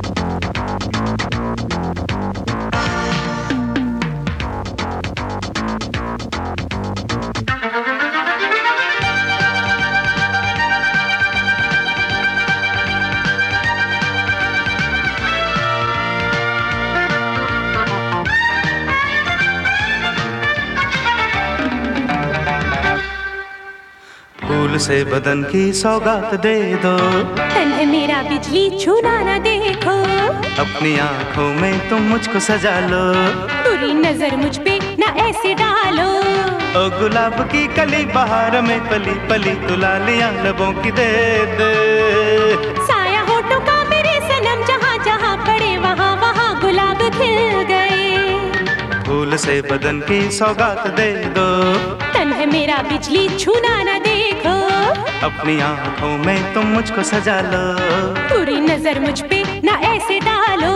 फूल से बदन की सौगात दे दो, तन है मेरा बिजली छूना ना देखो। अपनी आँखों में तुम मुझको सजा लो, बुरी नजर मुझ पे ना ऐसे डालो। ओ गुलाब की कली बहार में पली पली दुलालियां लबों की दे दे। साया होठों का मेरे सनम जहाँ जहाँ पड़े वहाँ वहाँ गुलाब खिल गए। फूल से बदन की सौगात दे दो, तन है मेरा बिजली छूना ना देखो। अपनी आँखों में तुम मुझको सजा लो, बुरी नजर मुझ पे ना ऐसे डालो।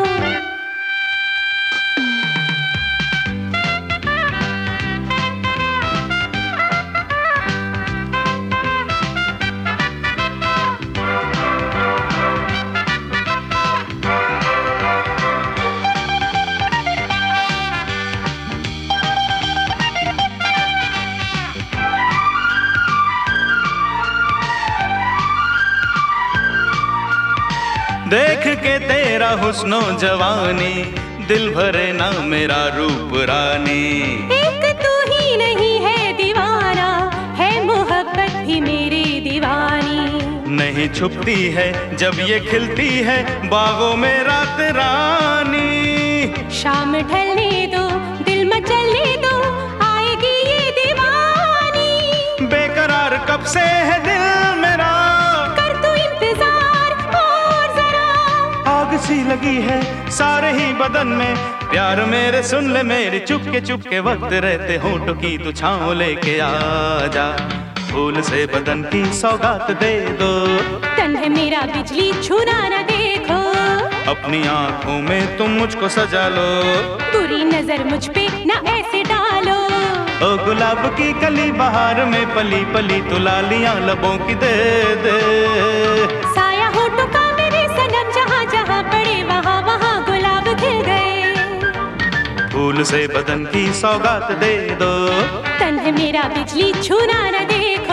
देख के तेरा हुस्नो जवानी, दिल भरे ना मेरा रूप रानी। एक तू ही नहीं है दीवाना, है मोहब्बत भी मेरी दीवानी। नहीं छुपती है जब ये खिलती है बागों में रात रानी। शाम ढलने दो, दिल मचलने दो, आएगी ये दीवानी। बेकरार कब से है दिल मेरा, कर तू इंतजार और जरा। आग सी लगी है सारे ही बदन में, प्यार मेरे सुन ले मेरी चुपके वक्त रहते होंठों की तू छाँव लेके आजा। फूल से बदन की सौगात दे दो, तन है मेरा बिजली छूना ना देखो। अपनी आँखों में तुम मुझको सजा लो, बुरी नजर मुझ पे ना ऐसे डालो। ओ गुलाब की कली बहार में पली पली दुलालियां लबों की दे दे। साया होठों का मेरे सनम जहाँ जहाँ पड़े वहाँ वहाँ गुलाब खिल गए। फूल से बदन की सौगात दे दो, तन है मेरा बिजली छूना ना देखो।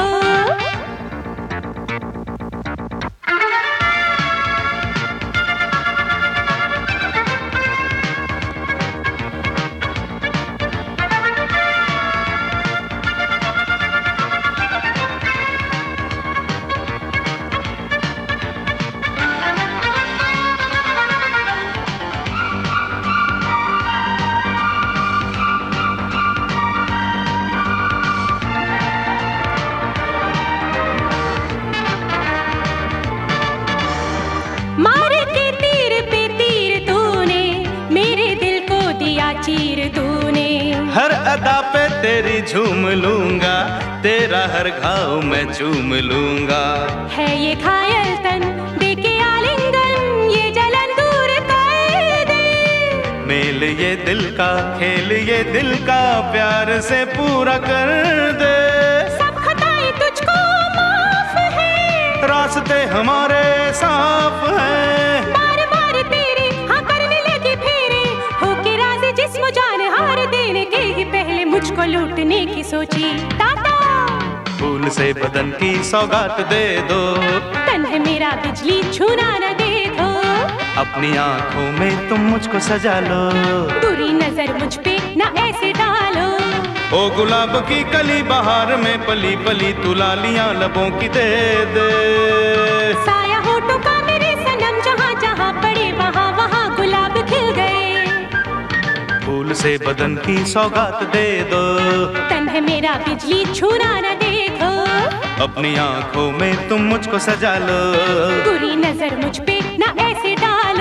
मार के तीर पे तीर तूने, मेरे दिल को दिया चीर तूने। हर अदा पे तेरी झूम लूंगा, तेरा हर घाव मैं चूम लूंगा। है ये घायल तन देके आलिंगन, ये जलन दूर कर दे। मेल ये दिल का खेल ये दिल का प्यार से पूरा कर दे। सब खताएं तुझको माफ है, रास्ते हमारे साफ हैं। बार बार तेरे हाँ करने लगे फेरे, होके राज़ी जिस्म जान हार देने के ही पहले मुझको लूटने की सोची। टाटा फूल से बदन की सौगात दे दो, तन है मेरा बिजली छूना न देखो। अपनी आँखों में तुम मुझको सजा लो, बुरी नजर मुझ पे ना ऐसे डालो। ओ गुलाब की कली बहार में पली पली दुलालियां लबों की दे दे। साया होठों का मेरे सनम जहाँ जहाँ पड़े वहाँ वहाँ गुलाब खिल गए। फूल से बदन की सौगात दे दो, तन है मेरा बिजली छूना न देखो। अपनी आँखों में तुम मुझको सजा लो, बुरी नजर मुझ पे ना ऐसे डालो।